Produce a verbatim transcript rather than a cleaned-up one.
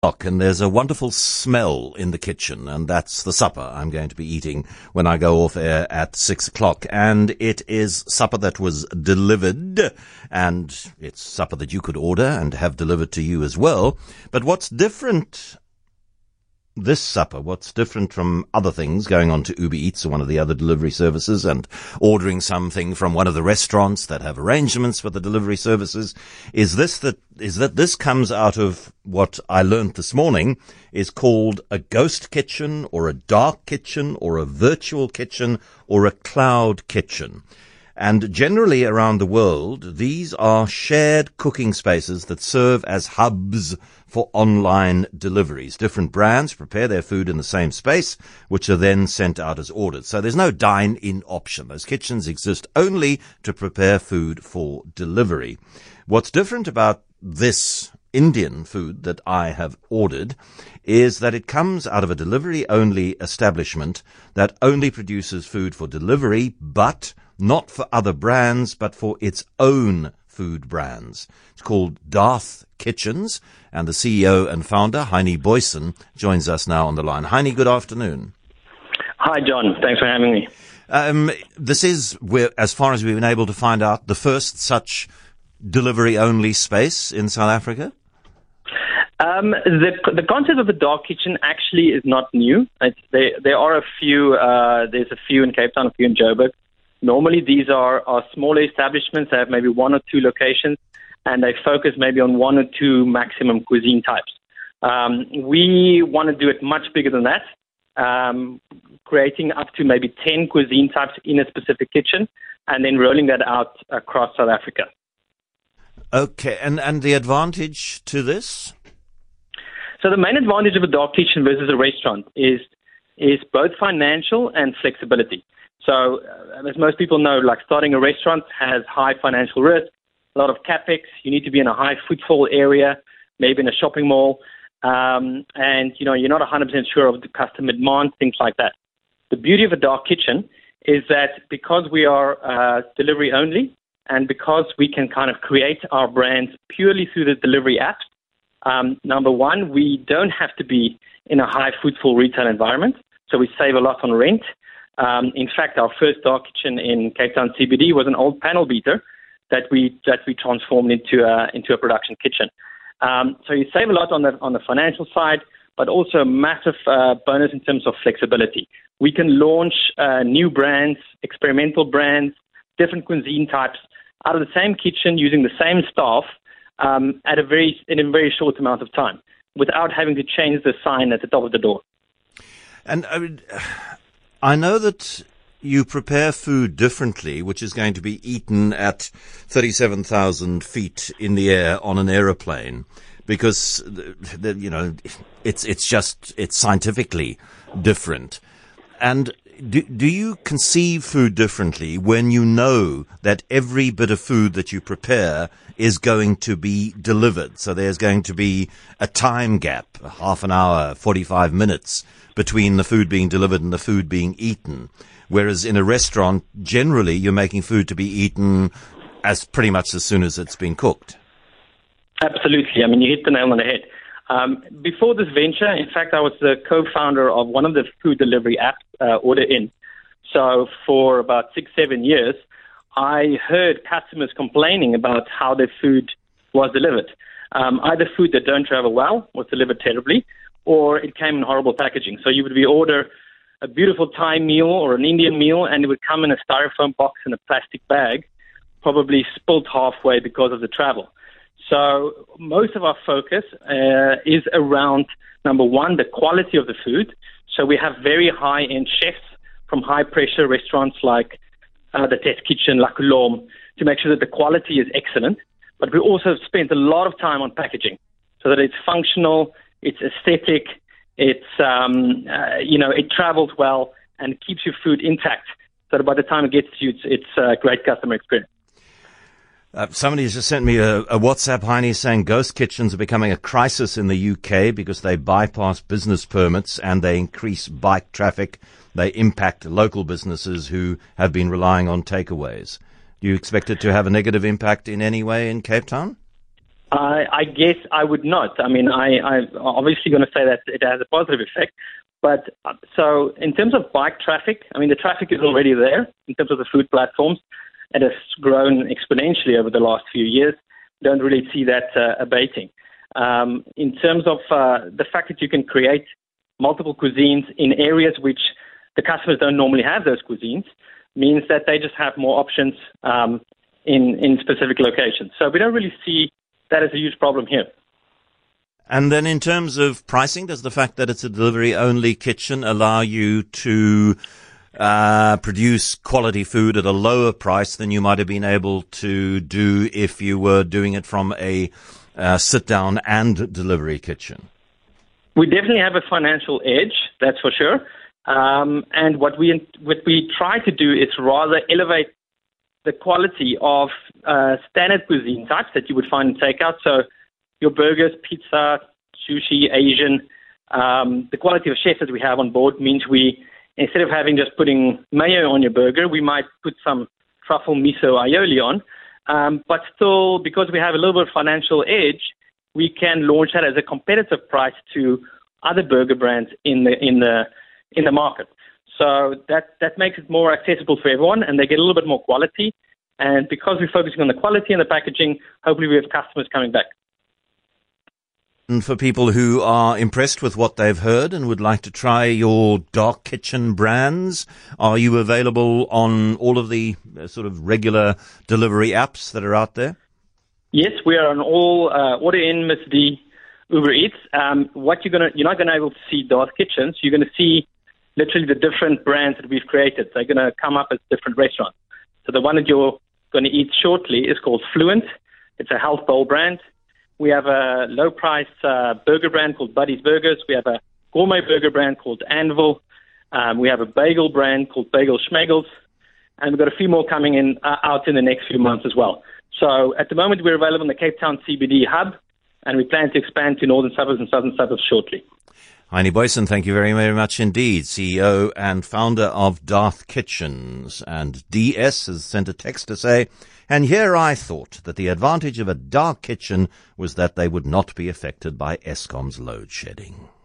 And there's a wonderful smell in the kitchen, and that's the supper I'm going to be eating when I go off air at six o'clock. And it is supper that was delivered, and it's supper that you could order and have delivered to you as well. But what's different this supper, what's different from other things, going on to Uber Eats or one of the other delivery services and ordering something from one of the restaurants that have arrangements with the delivery services, is this that is that this comes out of what I learned this morning is called a ghost kitchen or a dark kitchen or a virtual kitchen or a cloud kitchen. And generally around the world, these are shared cooking spaces that serve as hubs for online deliveries. Different brands prepare their food in the same space, which are then sent out as orders. So there's no dine-in option. Those kitchens exist only to prepare food for delivery. What's different about this Indian food that I have ordered is that it comes out of a delivery-only establishment that only produces food for delivery, but not for other brands, but for its own food brands. It's called Darth Kitchens, and the C E O and founder, Heinie Boysen, joins us now on the line. Heinie, good afternoon. Hi, John. Thanks for having me. Um, this is, we're, as far as we've been able to find out, the first such delivery-only space in South Africa? Um, the the concept of the dark kitchen actually is not new. It's, there, there are a few, uh, there's a few in Cape Town, a few in Joburg. Normally, these are, are smaller establishments. They have maybe one or two locations, and they focus maybe on one or two maximum cuisine types. Um, we want to do it much bigger than that, um, creating up to maybe ten cuisine types in a specific kitchen, and then rolling that out across South Africa. Okay, and, and the advantage to this? So the main advantage of a dark kitchen versus a restaurant is is both financial and flexibility. So, uh, as most people know, like starting a restaurant has high financial risk, a lot of capex. You need to be in a high footfall area, maybe in a shopping mall, um, and you know you're not one hundred percent sure of the customer demand, things like that. The beauty of a dark kitchen is that because we are uh, delivery only, and because we can kind of create our brands purely through the delivery apps. Um, number one, we don't have to be in a high footfall retail environment, so we save a lot on rent. Um, in fact, our first dark kitchen in Cape Town C B D was an old panel beater that we that we transformed into a into a production kitchen. Um, so you save a lot on the on the financial side, but also a massive uh, bonus in terms of flexibility. We can launch uh, new brands, experimental brands, different cuisine types out of the same kitchen using the same staff um, at a very in a very short amount of time, without having to change the sign at the top of the door. And I mean, I know that you prepare food differently, which is going to be eaten at thirty-seven thousand feet in the air on an aeroplane, because the, the, you know it's it's just it's scientifically different. And do do you conceive food differently when you know that every bit of food that you prepare is going to be delivered? So there's going to be a time gap, half an hour, forty-five minutes between the food being delivered and the food being eaten. Whereas in a restaurant, generally, you're making food to be eaten as pretty much as soon as it's been cooked. Absolutely. I mean, you hit the nail on the head. Um, before this venture, in fact, I was the co-founder of one of the food delivery apps, uh, Order In. So for about six, seven years, I heard customers complaining about how their food was delivered. Um, either food that don't travel well was delivered terribly, or it came in horrible packaging. So you would be order a beautiful Thai meal or an Indian meal, and it would come in a styrofoam box in a plastic bag, probably spilled halfway because of the travel. So most of our focus uh, is around, number one, the quality of the food. So we have very high-end chefs from high-pressure restaurants like uh, the Test Kitchen, La Coulombe, to make sure that the quality is excellent. But we also spent a lot of time on packaging so that it's functional, it's aesthetic, it's, um, uh, you know, it travels well and keeps your food intact. So that by the time it gets to you, it's, it's a great customer experience. Uh, somebody has just sent me a, a WhatsApp, Heinie, saying ghost kitchens are becoming a crisis in the U K because they bypass business permits and they increase bike traffic. They impact local businesses who have been relying on takeaways. Do you expect it to have a negative impact in any way in Cape Town? I, I guess I would not. I mean, I, I'm obviously going to say that it has a positive effect. But uh, so in terms of bike traffic, I mean, the traffic is already there in terms of the food platforms. It has grown exponentially over the last few years. Don't really see that uh, abating. Um, in terms of uh, the fact that you can create multiple cuisines in areas which the customers don't normally have those cuisines, means that they just have more options um, in, in specific locations. So we don't really see that as a huge problem here. And then in terms of pricing, does the fact that it's a delivery-only kitchen allow you to uh, produce quality food at a lower price than you might have been able to do if you were doing it from a uh, sit-down and delivery kitchen? We definitely have a financial edge, that's for sure. Um, and what we what we try to do is rather elevate the quality of uh, standard cuisine types that you would find in takeout. So your burgers, pizza, sushi, Asian, um, the quality of chefs that we have on board means we, instead of having just putting mayo on your burger, we might put some truffle miso aioli on. Um, but still, because we have a little bit of financial edge, we can launch that as a competitive price to other burger brands in the in the in the market. So that, that makes it more accessible for everyone, and they get a little bit more quality. And because we're focusing on the quality and the packaging, hopefully we have customers coming back. And for people who are impressed with what they've heard and would like to try your dark kitchen brands, are you available on all of the uh, sort of regular delivery apps that are out there? Yes, we are on all uh, Order In, Mister D, Uber Eats. Um, what you're gonna, you're not going to be able to see dark kitchens. You're going to see literally the different brands that we've created. They're going to come up as different restaurants. So the one that you're going to eat shortly is called Fluent. It's a health bowl brand. We have a low-price uh, burger brand called Buddy's Burgers. We have a gourmet burger brand called Anvil. Um, we have a bagel brand called Bagel Schmegels. And we've got a few more coming in uh, out in the next few months as well. So at the moment, we're available in the Cape Town C B D hub, and we plan to expand to northern suburbs and southern suburbs shortly. Heinie Booysen, thank you very, very much indeed. C E O and founder of Darth Kitchens. And D S has sent a text to say, and here I thought that the advantage of a dark kitchen was that they would not be affected by Eskom's load shedding.